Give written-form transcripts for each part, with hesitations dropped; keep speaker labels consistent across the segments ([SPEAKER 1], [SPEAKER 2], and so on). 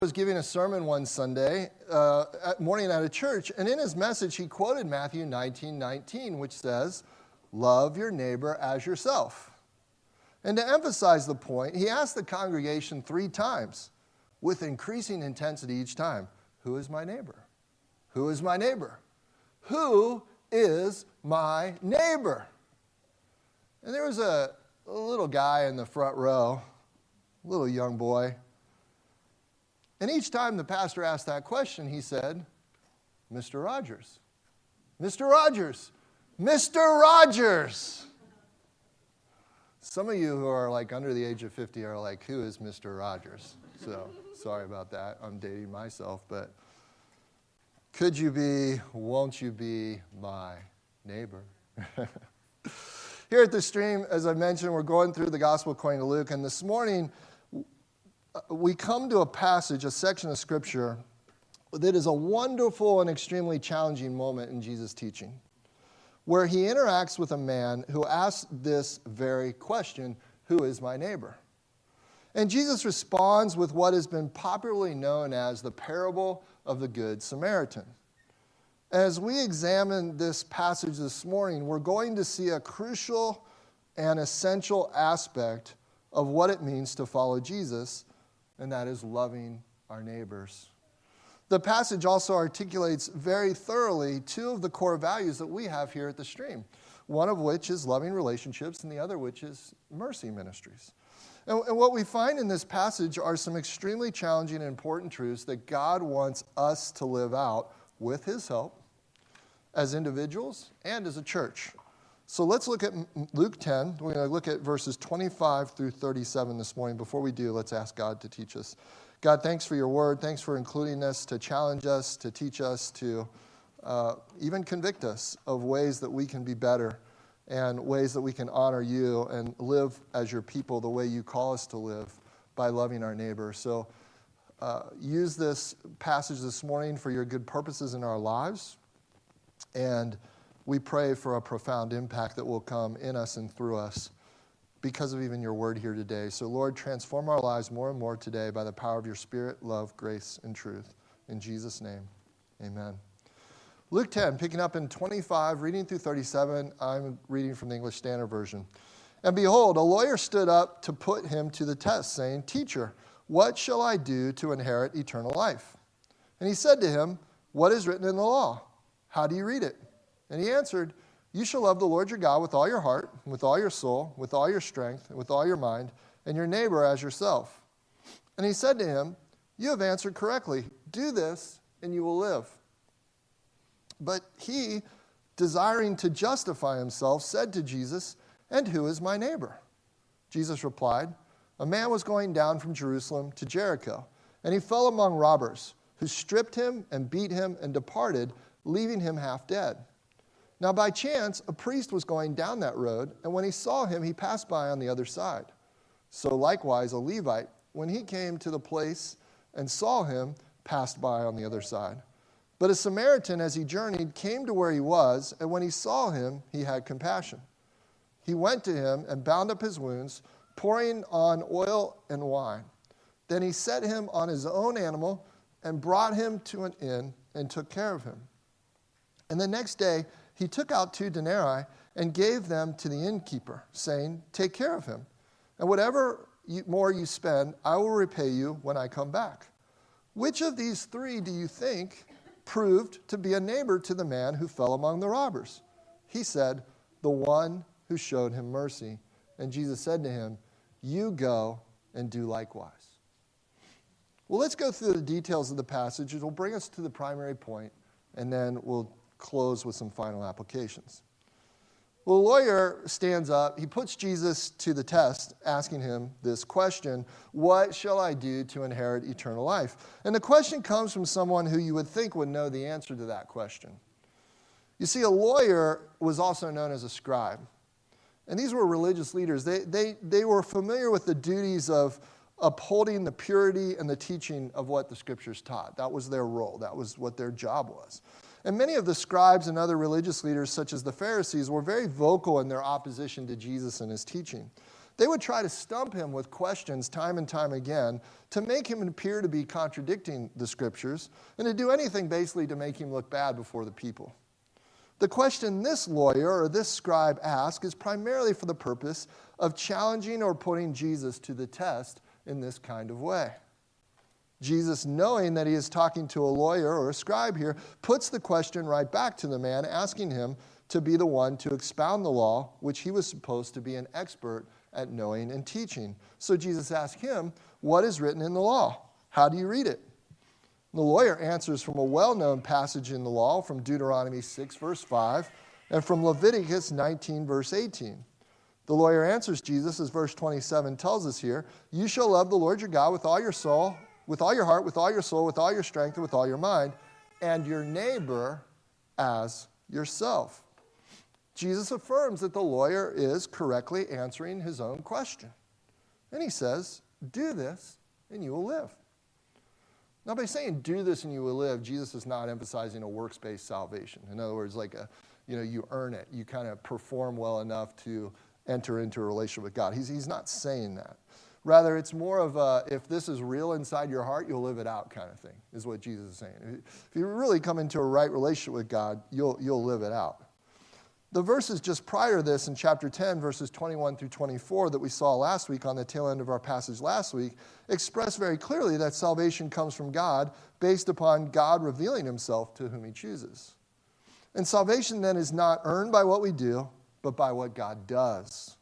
[SPEAKER 1] Was giving a sermon one Sunday morning at a church, and in his message he quoted Matthew 19:19, which says, "Love your neighbor as yourself." And to emphasize the point, he asked the congregation 3 times, with increasing intensity each time, "Who is my neighbor? Who is my neighbor? Who is my neighbor?" And there was a little guy in the front row, a little young boy. And each time the pastor asked that question, he said, "Mr. Rogers, Mr. Rogers, Mr. Rogers." Some of you who are like under the age of 50 are like, "Who is Mr. Rogers?" So sorry about that. I'm dating myself, but could you be, won't you be my neighbor? Here at the Stream, as I mentioned, we're going through the Gospel according to Luke, and this morning we come to a passage, a section of Scripture that is a wonderful and extremely challenging moment in Jesus' teaching, where he interacts with a man who asks this very question, "Who is my neighbor?" And Jesus responds with what has been popularly known as the parable of the Good Samaritan. As we examine this passage this morning, we're going to see a crucial and essential aspect of what it means to follow Jesus, and that is loving our neighbors. The passage also articulates very thoroughly 2 of the core values that we have here at the Stream, one of which is loving relationships and the other which is mercy ministries. And what we find in this passage are some extremely challenging and important truths that God wants us to live out with his help as individuals and as a church. So let's look at Luke 10. We're going to look at verses 25 through 37 this morning. Before we do, let's ask God to teach us. God, thanks for your word. Thanks for including us, to challenge us, to teach us, to even convict us of ways that we can be better and ways that we can honor you and live as your people the way you call us to live by loving our neighbor. So use this passage this morning for your good purposes in our lives, and we pray for a profound impact that will come in us and through us because of even your word here today. So, Lord, transform our lives more and more today by the power of your Spirit, love, grace, and truth. In Jesus' name, amen. Luke 10, picking up in 25, reading through 37, I'm reading from the English Standard Version. "And behold, a lawyer stood up to put him to the test, saying, 'Teacher, what shall I do to inherit eternal life?' And he said to him, 'What is written in the law? How do you read it?' And he answered, 'You shall love the Lord your God with all your heart, with all your soul, with all your strength, and with all your mind, and your neighbor as yourself.' And he said to him, 'You have answered correctly. Do this, and you will live.' But he, desiring to justify himself, said to Jesus, 'And who is my neighbor?' Jesus replied, 'A man was going down from Jerusalem to Jericho, and he fell among robbers, who stripped him and beat him and departed, leaving him half dead. Now by chance, a priest was going down that road, and when he saw him, he passed by on the other side. So likewise, a Levite, when he came to the place and saw him, passed by on the other side. But a Samaritan, as he journeyed, came to where he was, and when he saw him, he had compassion. He went to him and bound up his wounds, pouring on oil and wine. Then he set him on his own animal and brought him to an inn and took care of him. And the next day he took out 2 denarii and gave them to the innkeeper, saying, 'Take care of him, and whatever more you spend, I will repay you when I come back.' Which of these 3 do you think proved to be a neighbor to the man who fell among the robbers?" He said, "The one who showed him mercy." And Jesus said to him, "You go and do likewise." Well, let's go through the details of the passage. It will bring us to the primary point, and then we'll close with some final applications. Well, the lawyer stands up. He puts Jesus to the test, asking him this question, "What shall I do to inherit eternal life?" And the question comes from someone who you would think would know the answer to that question. You see, a lawyer was also known as a scribe. And these were religious leaders. They were familiar with the duties of upholding the purity and the teaching of what the Scriptures taught. That was their role. That was what their job was. And many of the scribes and other religious leaders, such as the Pharisees, were very vocal in their opposition to Jesus and his teaching. They would try to stump him with questions time and time again to make him appear to be contradicting the scriptures and to do anything basically to make him look bad before the people. The question this lawyer or this scribe asks is primarily for the purpose of challenging or putting Jesus to the test in this kind of way. Jesus, knowing that he is talking to a lawyer or a scribe here, puts the question right back to the man, asking him to be the one to expound the law, which he was supposed to be an expert at knowing and teaching. So Jesus asked him, what is written in the law? How do you read it? The lawyer answers from a well-known passage in the law, from Deuteronomy 6, verse 5, and from Leviticus 19, verse 18. The lawyer answers Jesus, as verse 27 tells us here, you shall love the Lord your God with all your soul, with all your heart, with all your soul, with all your strength, and with all your mind, and your neighbor as yourself. Jesus affirms that the lawyer is correctly answering his own question. And he says, do this and you will live. Now, by saying do this and you will live, Jesus is not emphasizing a works-based salvation. In other words, like you earn it. You kind of perform well enough to enter into a relationship with God. He's not saying that. Rather, it's more of a, if this is real inside your heart, you'll live it out kind of thing, is what Jesus is saying. If you really come into a right relationship with God, you'll live it out. The verses just prior to this in chapter 10, verses 21 through 24 that we saw last week on the tail end of our passage last week, express very clearly that salvation comes from God based upon God revealing himself to whom he chooses. And salvation then is not earned by what we do, but by what God does.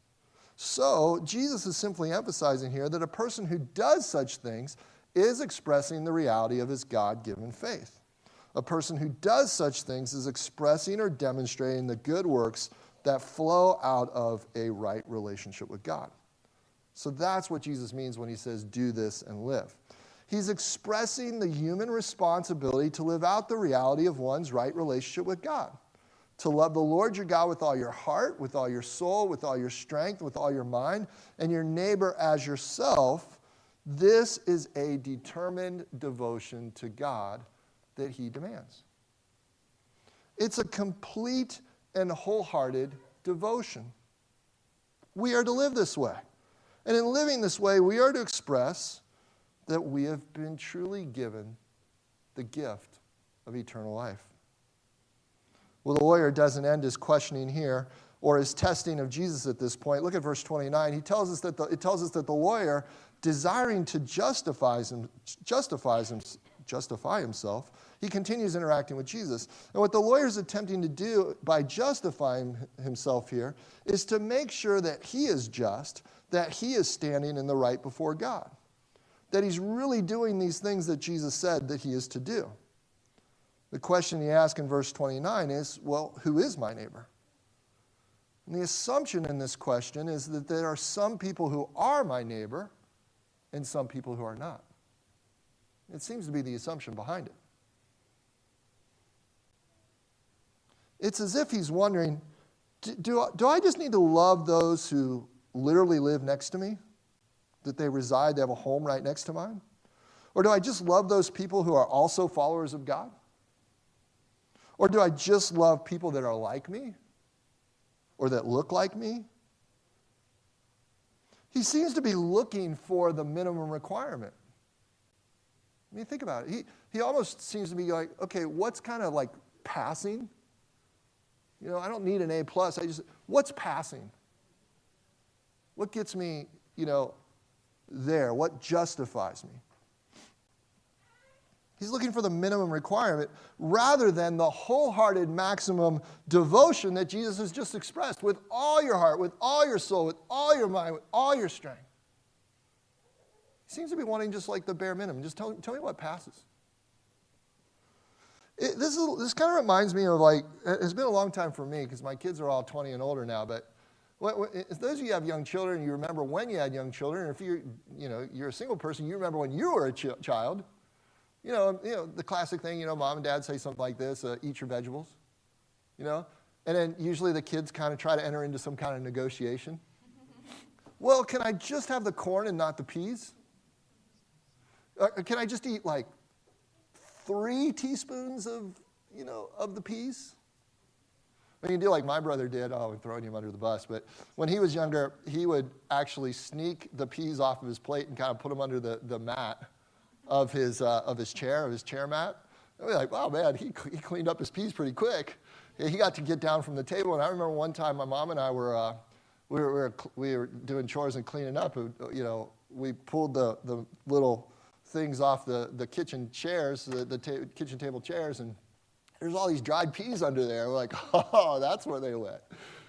[SPEAKER 1] So Jesus is simply emphasizing here that a person who does such things is expressing the reality of his God-given faith. A person who does such things is expressing or demonstrating the good works that flow out of a right relationship with God. So that's what Jesus means when he says, do this and live. He's expressing the human responsibility to live out the reality of one's right relationship with God. To love the Lord your God with all your heart, with all your soul, with all your strength, with all your mind, and your neighbor as yourself. This is a determined devotion to God that he demands. It's a complete and wholehearted devotion. We are to live this way. And in living this way, we are to express that we have been truly given the gift of eternal life. Well, the lawyer doesn't end his questioning here or his testing of Jesus at this point. Look at verse 29. It tells us that the lawyer, desiring to justify himself, he continues interacting with Jesus. And what the lawyer is attempting to do by justifying himself here is to make sure that he is just, that he is standing in the right before God, that he's really doing these things that Jesus said that he is to do. The question he asks in verse 29 is, well, who is my neighbor? And the assumption in this question is that there are some people who are my neighbor and some people who are not. It seems to be the assumption behind it. It's as if he's wondering, do I just need to love those who literally live next to me? That they reside, they have a home right next to mine? Or do I just love those people who are also followers of God? Or do I just love people that are like me? Or that look like me? He seems to be looking for the minimum requirement. I mean, think about it. He almost seems to be like, okay, what's kind of like passing? You know, I don't need an A+. What's passing? What gets me, there? What justifies me? He's looking for the minimum requirement rather than the wholehearted maximum devotion that Jesus has just expressed with all your heart, with all your soul, with all your mind, with all your strength. He seems to be wanting just like the bare minimum. Just tell me what passes. This kind of reminds me of it's been a long time for me because my kids are all 20 and older now, but those of you who have young children, you remember when you had young children, and if you're a single person, you remember when you were a child. The classic thing, mom and dad say something like this, eat your vegetables, and then usually the kids kind of try to enter into some kind of negotiation. Well, can I just have the corn and not the peas? Can I just eat 3 teaspoons of the peas? When you do like my brother did, oh, I'm throwing him under the bus, but when he was younger, he would actually sneak the peas off of his plate and kind of put them under the mat of his chair mat. And we're like, wow, man, he cleaned up his peas pretty quick. He got to get down from the table, and I remember one time my mom and I were doing chores and cleaning up. You know, we pulled the little things off the kitchen chairs, kitchen table chairs, and there's all these dried peas under there. We're like, oh, that's where they went.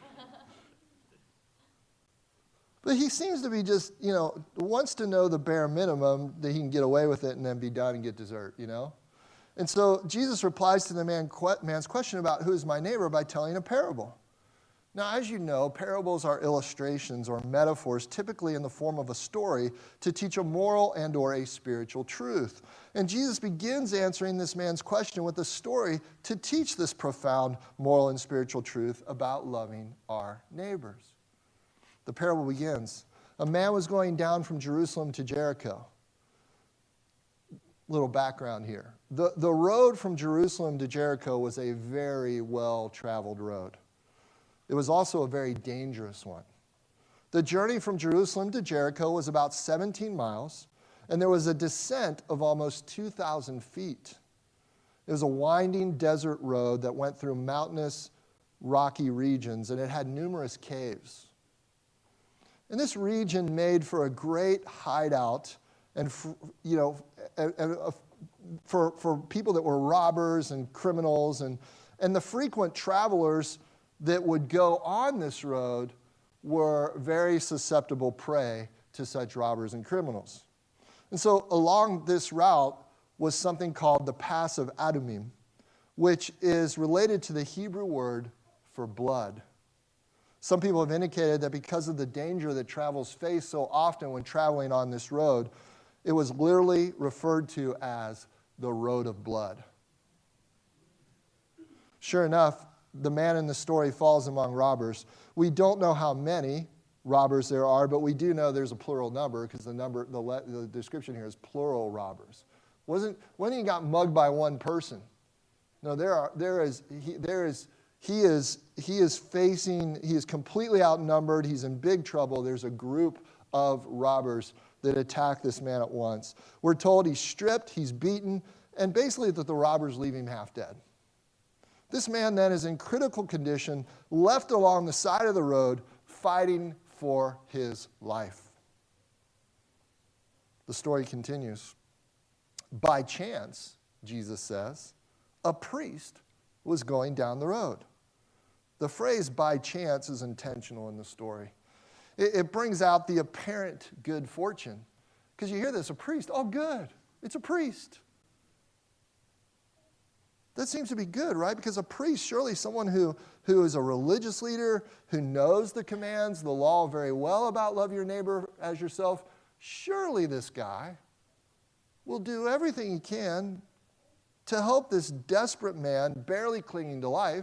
[SPEAKER 1] But he seems to be just, you know, wants to know the bare minimum that he can get away with it and then be done and get dessert, you know? And so Jesus replies to the man's question about who is my neighbor by telling a parable. Now, as you know, parables are illustrations or metaphors, typically in the form of a story, to teach a moral and or a spiritual truth. And Jesus begins answering this man's question with a story to teach this profound moral and spiritual truth about loving our neighbors. The parable begins. A man was going down from Jerusalem to Jericho. Little background here. The road from Jerusalem to Jericho was a very well-traveled road. It was also a very dangerous one. The journey from Jerusalem to Jericho was about 17 miles, and there was a descent of almost 2,000 feet. It was a winding desert road that went through mountainous, rocky regions, and it had numerous caves. And this region made for a great hideout and for people that were robbers and criminals, and the frequent travelers that would go on this road were very susceptible prey to such robbers and criminals. And so along this route was something called the Pass of Adumim, which is related to the Hebrew word for blood. Some people have indicated that because of the danger that travelers face so often when traveling on this road, it was literally referred to as the road of blood. Sure enough, the man in the story falls among robbers. We don't know how many robbers there are, but we do know there's a plural number because the description here is plural robbers. When he got mugged by one person. No, he is completely outnumbered. He's in big trouble. There's a group of robbers that attack this man at once. We're told he's stripped, he's beaten, and basically that the robbers leave him half dead. This man then is in critical condition, left along the side of the road, fighting for his life. The story continues. By chance, Jesus says, a priest was going down the road. The phrase by chance is intentional in the story. It brings out the apparent good fortune. Because you hear this, a priest, oh good, it's a priest. That seems to be good, right? Because a priest, surely someone who is a religious leader, who knows the commands, the law very well about love your neighbor as yourself, surely this guy will do everything he can to help this desperate man, barely clinging to life,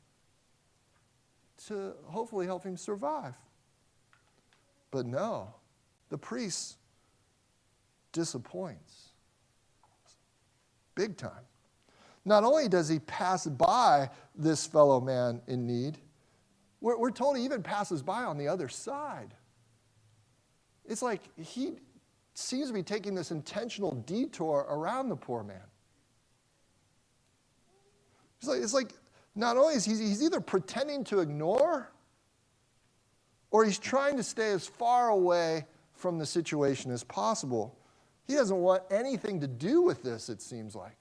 [SPEAKER 1] to hopefully help him survive. But no, the priest disappoints. Big time. Not only does he pass by this fellow man in need, we're told he even passes by on the other side. It's like he seems to be taking this intentional detour around the poor man. It's like not only is he's either pretending to ignore or he's trying to stay as far away from the situation as possible. He doesn't want anything to do with this, it seems like.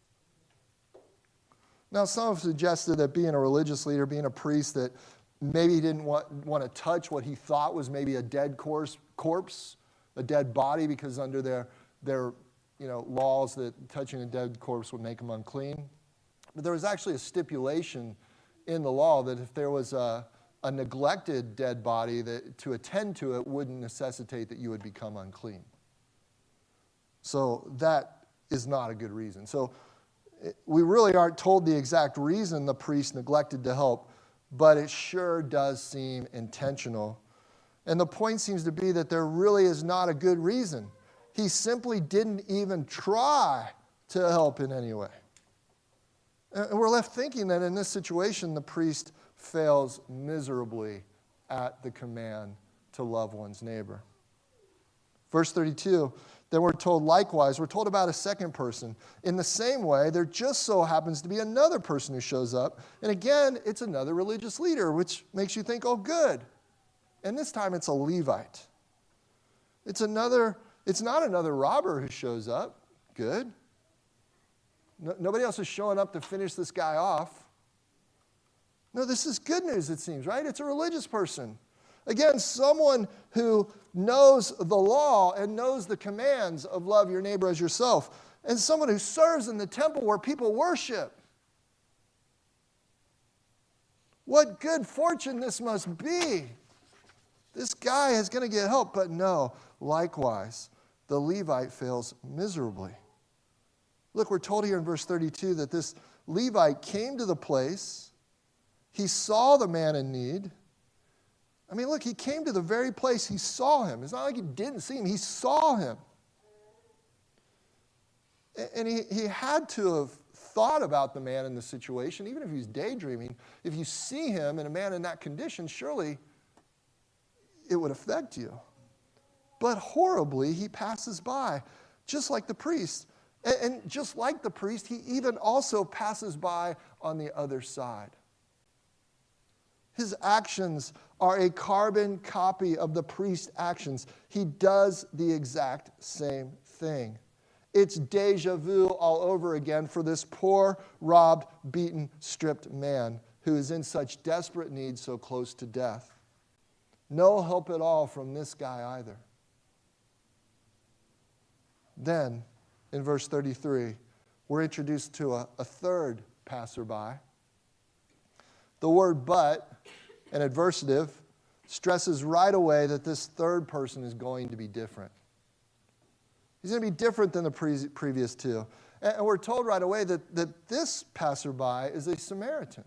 [SPEAKER 1] Now, some have suggested that being a religious leader, being a priest, that maybe he didn't want to touch what he thought was maybe a dead corpse, a dead body, because under their laws that touching a dead corpse would make him unclean. But there was actually a stipulation in the law that if there was a neglected dead body, that to attend to it wouldn't necessitate that you would become unclean. So that is not a good reason. So we really aren't told the exact reason the priest neglected to help, but it sure does seem intentional. And the point seems to be that there really is not a good reason. He simply didn't even try to help in any way. And we're left thinking that in this situation, the priest fails miserably at the command to love one's neighbor. Verse 32, then we're told likewise, we're told about a second person. In the same way, there just so happens to be another person who shows up. And again, it's another religious leader, which makes you think, oh, good. And this time it's a Levite. It's not another robber who shows up. Good. Nobody else is showing up to finish this guy off. No, this is good news, it seems, right? It's a religious person. Again, someone who knows the law and knows the commands of love your neighbor as yourself, and someone who serves in the temple where people worship. What good fortune this must be. This guy is going to get help, but no, likewise, the Levite fails miserably. Look, we're told here in verse 32 that this Levite came to the place, he saw the man in need. I mean, look, he came to the very place he saw him. It's not like he didn't see him, he saw him. And he had to have thought about the man in the situation, even if he was daydreaming. If you see him and a man in that condition, surely it would affect you. But horribly, he passes by, just like the priest. And just like the priest, he even also passes by on the other side. His actions are a carbon copy of the priest's actions. He does the exact same thing. It's deja vu all over again for this poor, robbed, beaten, stripped man who is in such desperate need so close to death. No help at all from this guy either. Then, in verse 33, we're introduced to a third passerby. The word but, an adversative, stresses right away that this third person is going to be different. He's going to be different than the previous two. And we're told right away that this passerby is a Samaritan.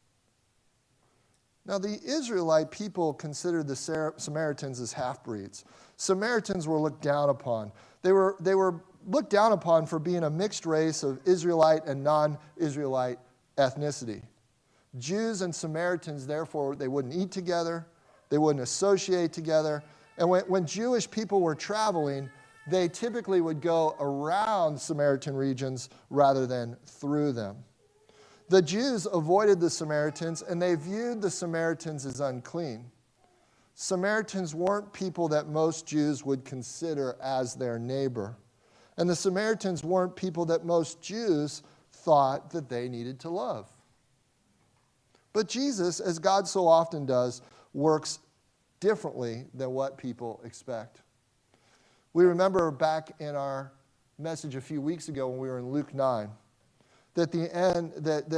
[SPEAKER 1] Now, the Israelite people considered the Samaritans as half-breeds. Samaritans were looked down upon. They were looked down upon for being a mixed race of Israelite and non-Israelite ethnicity. Jews and Samaritans, therefore, they wouldn't eat together. They wouldn't associate together. And when Jewish people were traveling, they typically would go around Samaritan regions rather than through them. The Jews avoided the Samaritans, and they viewed the Samaritans as unclean. Samaritans weren't people that most Jews would consider as their neighbor. And the Samaritans weren't people that most Jews thought that they needed to love. But Jesus, as God so often does, works differently than what people expect. We remember back in our message a few weeks ago when we were in Luke 9, that the end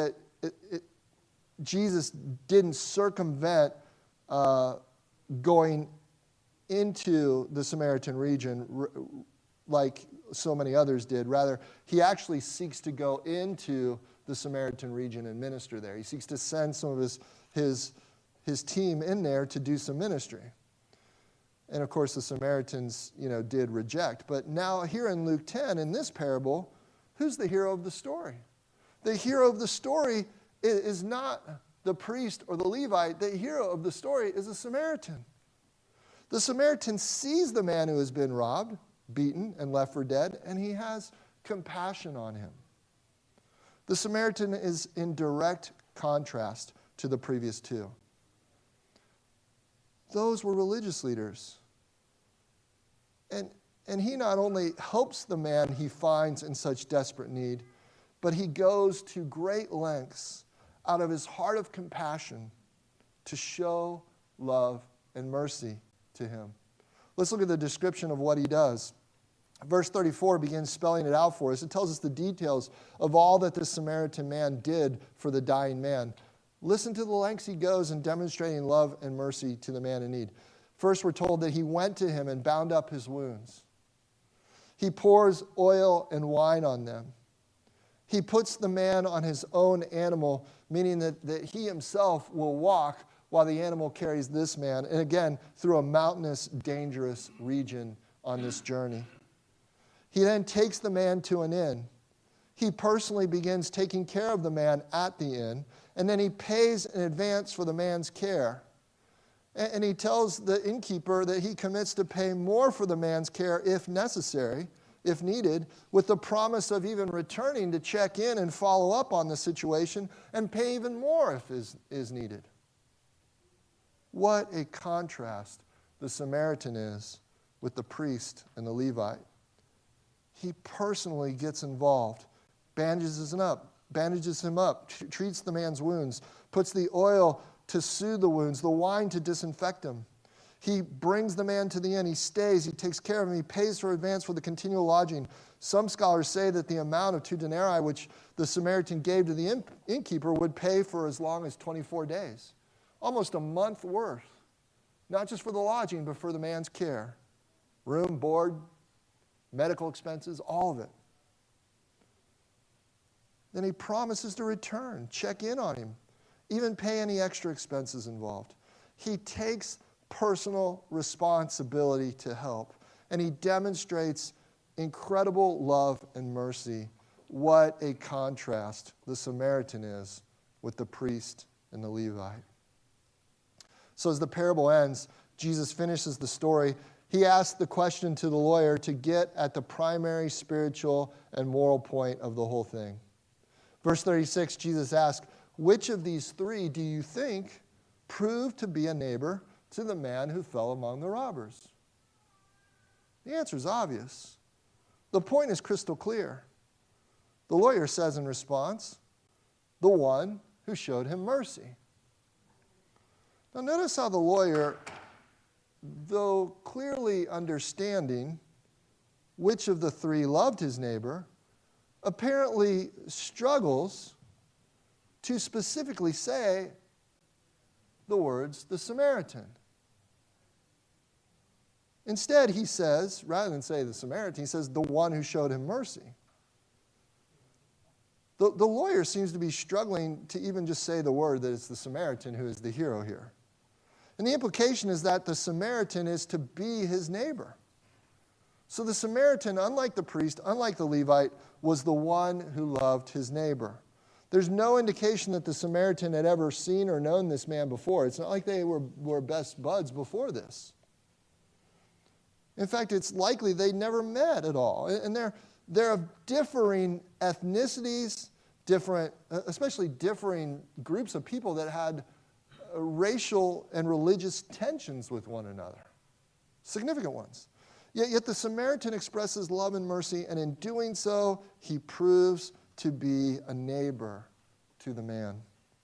[SPEAKER 1] Jesus didn't circumvent going into the Samaritan region like so many others did. Rather, he actually seeks to go into the Samaritan region and minister there. He seeks to send some of his team in there to do some ministry. And of course, the Samaritans, did reject. But now here in Luke 10, in this parable, who's the hero of the story? The hero of the story is not the priest or the Levite. The hero of the story is a Samaritan. The Samaritan sees the man who has been robbed, beaten, and left for dead, and he has compassion on him. The Samaritan is in direct contrast to the previous two. Those were religious leaders. And he not only helps the man he finds in such desperate need, but he goes to great lengths out of his heart of compassion to show love and mercy to him. Let's look at the description of what he does. Verse 34 begins spelling it out for us. It tells us the details of all that this Samaritan man did for the dying man. Listen to the lengths he goes in demonstrating love and mercy to the man in need. First, we're told that he went to him and bound up his wounds. He pours oil and wine on them. He puts the man on his own animal, meaning that he himself will walk while the animal carries this man, and again, through a mountainous, dangerous region on this journey. He then takes the man to an inn. He personally begins taking care of the man at the inn, and then he pays in advance for the man's care. And he tells the innkeeper that he commits to pay more for the man's care if necessary, if needed, with the promise of even returning to check in and follow up on the situation and pay even more if is needed. What a contrast the Samaritan is with the priest and the Levite. He personally gets involved, bandages him up, treats the man's wounds, puts the oil to soothe the wounds, the wine to disinfect them. He brings the man to the inn. He stays. He takes care of him. He pays for advance for the continual lodging. Some scholars say that the amount of 2 denarii which the Samaritan gave to the innkeeper would pay for as long as 24 days. Almost a month worth. Not just for the lodging, but for the man's care. Room, board, medical expenses, all of it. Then he promises to return, check in on him, even pay any extra expenses involved. He takes personal responsibility to help, and he demonstrates incredible love and mercy. What a contrast the Samaritan is with the priest and the Levite. So as the parable ends, Jesus finishes the story. He asks the question to the lawyer to get at the primary spiritual and moral point of the whole thing. Verse 36, Jesus asks, which of these 3 do you think proved to be a neighbor to the man who fell among the robbers? The answer is obvious. The point is crystal clear. The lawyer says in response, the one who showed him mercy. Now notice how the lawyer, though clearly understanding which of the 3 loved his neighbor, apparently struggles to specifically say the words, the Samaritan. Instead, he says, rather than say the Samaritan, he says the one who showed him mercy. The lawyer seems to be struggling to even just say the word that it's the Samaritan who is the hero here. And the implication is that the Samaritan is to be his neighbor. So the Samaritan, unlike the priest, unlike the Levite, was the one who loved his neighbor. There's no indication that the Samaritan had ever seen or known this man before. It's not like they were best buds before this. In fact, it's likely they never met at all. And they're of differing ethnicities, especially differing groups of people that had racial and religious tensions with one another. Significant ones. Yet the Samaritan expresses love and mercy, and in doing so, he proves to be a neighbor to the man.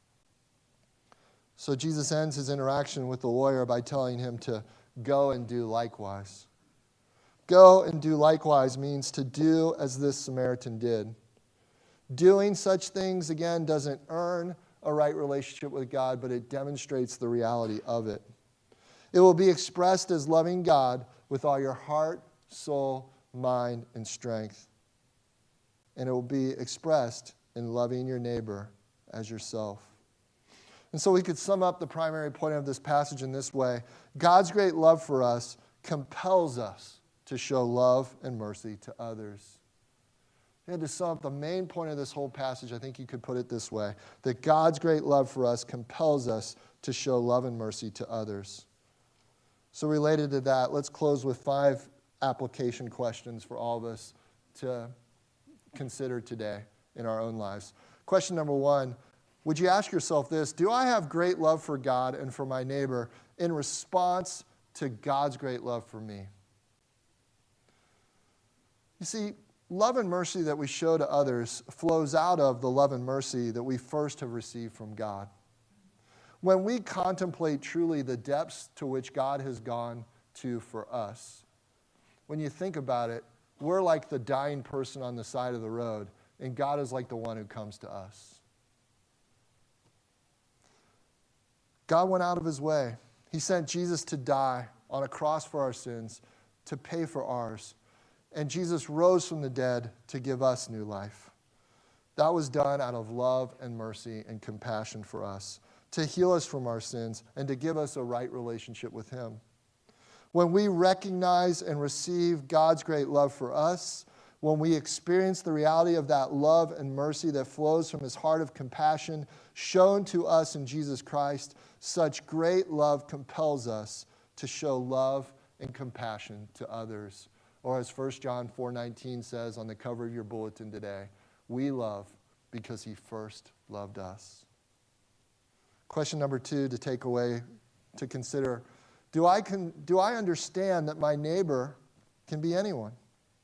[SPEAKER 1] So Jesus ends his interaction with the lawyer by telling him to go and do likewise. Go and do likewise means to do as this Samaritan did. Doing such things, again, doesn't earn a right relationship with God, but it demonstrates the reality of it. It will be expressed as loving God with all your heart, soul, mind, and strength. And it will be expressed in loving your neighbor as yourself. And so we could sum up the primary point of this passage in this way. God's great love for us compels us to show love and mercy to others. If you had to sum up the main point of this whole passage, I think you could put it this way, that God's great love for us compels us to show love and mercy to others. So related to that, let's close with 5 application questions for all of us to consider today in our own lives. Question number 1, would you ask yourself this: do I have great love for God and for my neighbor in response to God's great love for me? You see, love and mercy that we show to others flows out of the love and mercy that we first have received from God. When we contemplate truly the depths to which God has gone to for us, when you think about it, we're like the dying person on the side of the road, and God is like the one who comes to us. God went out of his way. He sent Jesus to die on a cross for our sins, to pay for ours. And Jesus rose from the dead to give us new life. That was done out of love and mercy and compassion for us, to heal us from our sins and to give us a right relationship with him. When we recognize and receive God's great love for us, when we experience the reality of that love and mercy that flows from his heart of compassion shown to us in Jesus Christ, such great love compels us to show love and compassion to others. Or as 1 John 4:19 says on the cover of your bulletin today, we love because he first loved us. Question number 2 to take away, to consider, do I understand that my neighbor can be anyone?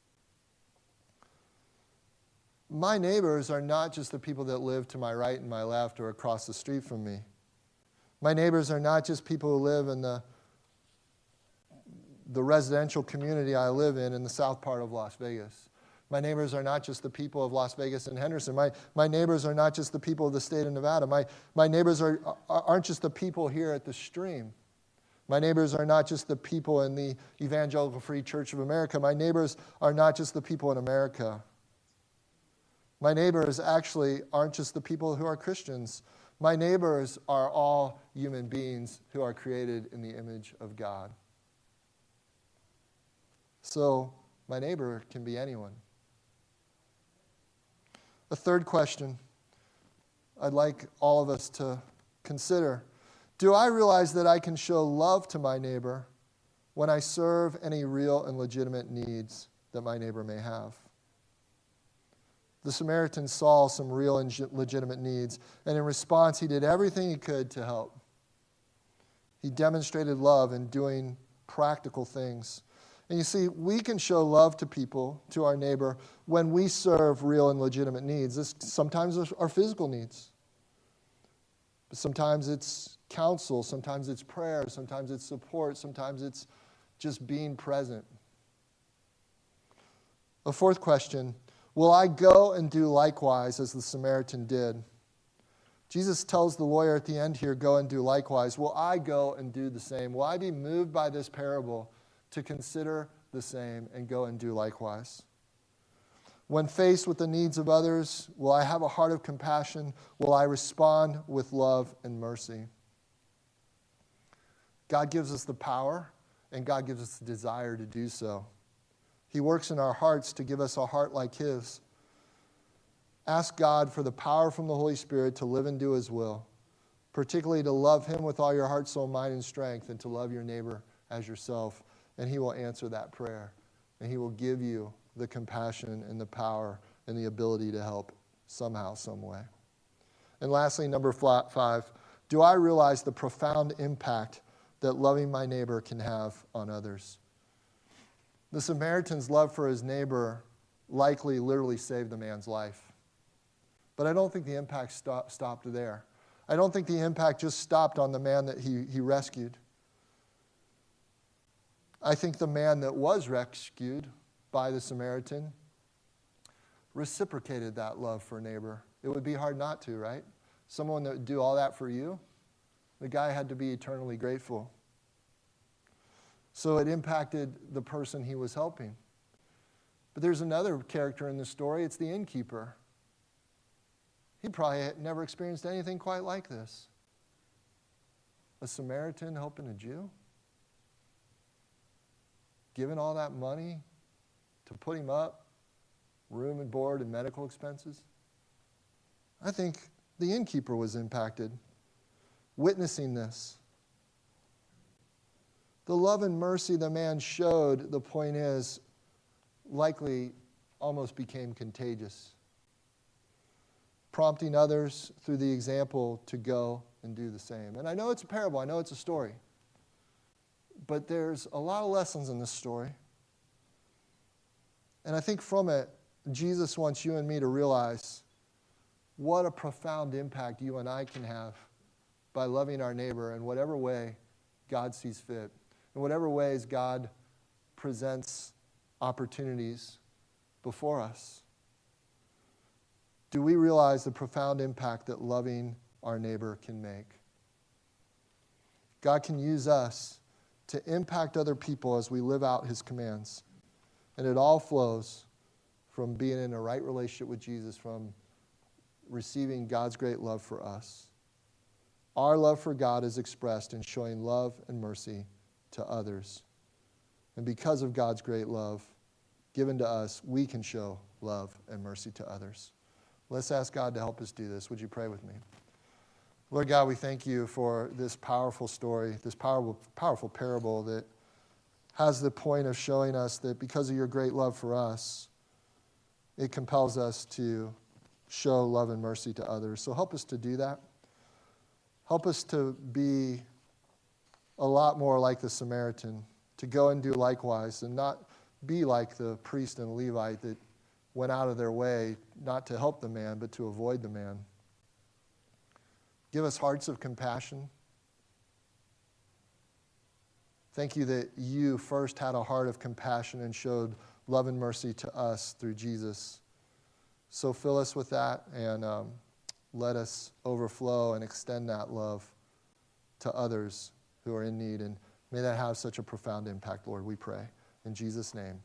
[SPEAKER 1] My neighbors are not just the people that live to my right and my left or across the street from me. My neighbors are not just people who live in the residential community I live in the south part of Las Vegas. My neighbors are not just the people of Las Vegas and Henderson. My neighbors are not just the people of the state of Nevada. My neighbors aren't just the people here at the Stream. My neighbors are not just the people in the Evangelical Free Church of America. My neighbors are not just the people in America. My neighbors actually aren't just the people who are Christians. My neighbors are all human beings who are created in the image of God. So, my neighbor can be anyone. A third question I'd like all of us to consider. Do I realize that I can show love to my neighbor when I serve any real and legitimate needs that my neighbor may have? The Samaritan saw some real and legitimate needs, and in response, he did everything he could to help. He demonstrated love in doing practical things. And you see, we can show love to people, to our neighbor, when we serve real and legitimate needs. This sometimes are physical needs. But sometimes it's counsel, sometimes it's prayer, sometimes it's support, sometimes it's just being present. A fourth question, will I go and do likewise as the Samaritan did? Jesus tells the lawyer at the end here, go and do likewise. Will I go and do the same? Will I be moved by this parable to consider the same and go and do likewise? When faced with the needs of others, will I have a heart of compassion? Will I respond with love and mercy? God gives us the power, and God gives us the desire to do so. He works in our hearts to give us a heart like his. Ask God for the power from the Holy Spirit to live and do his will, particularly to love him with all your heart, soul, mind, and strength, and to love your neighbor as yourself. And he will answer that prayer. And he will give you the compassion and the power and the ability to help somehow, some way. And lastly, number 5, do I realize the profound impact that loving my neighbor can have on others? The Samaritan's love for his neighbor likely literally saved the man's life. But I don't think the impact stopped there. I don't think the impact just stopped on the man that he rescued. I think the man that was rescued by the Samaritan reciprocated that love for neighbor. It would be hard not to, right? Someone that would do all that for you, the guy had to be eternally grateful. So it impacted the person he was helping. But there's another character in the story. It's the innkeeper. He probably had never experienced anything quite like this. A Samaritan helping a Jew? Giving all that money to put him up, room and board and medical expenses? I think the innkeeper was impacted, witnessing this. The love and mercy the man showed, the point is, likely almost became contagious, prompting others through the example to go and do the same. And I know it's a parable, I know it's a story, but there's a lot of lessons in this story. And I think from it, Jesus wants you and me to realize what a profound impact you and I can have by loving our neighbor in whatever way God sees fit, in whatever ways God presents opportunities before us. Do we realize the profound impact that loving our neighbor can make? God can use us to impact other people as we live out his commands. And it all flows from being in a right relationship with Jesus, from receiving God's great love for us. Our love for God is expressed in showing love and mercy to others. And because of God's great love, given to us, we can show love and mercy to others. Let's ask God to help us do this. Would you pray with me? Lord God, we thank you for this powerful story, this powerful parable that has the point of showing us that because of your great love for us, it compels us to show love and mercy to others. So help us to do that. Help us to be a lot more like the Samaritan, to go and do likewise and not be like the priest and Levite that went out of their way not to help the man, but to avoid the man. Give us hearts of compassion. Thank you that you first had a heart of compassion and showed love and mercy to us through Jesus. So fill us with that and let us overflow and extend that love to others who are in need. And may that have such a profound impact, Lord, we pray. In Jesus' name.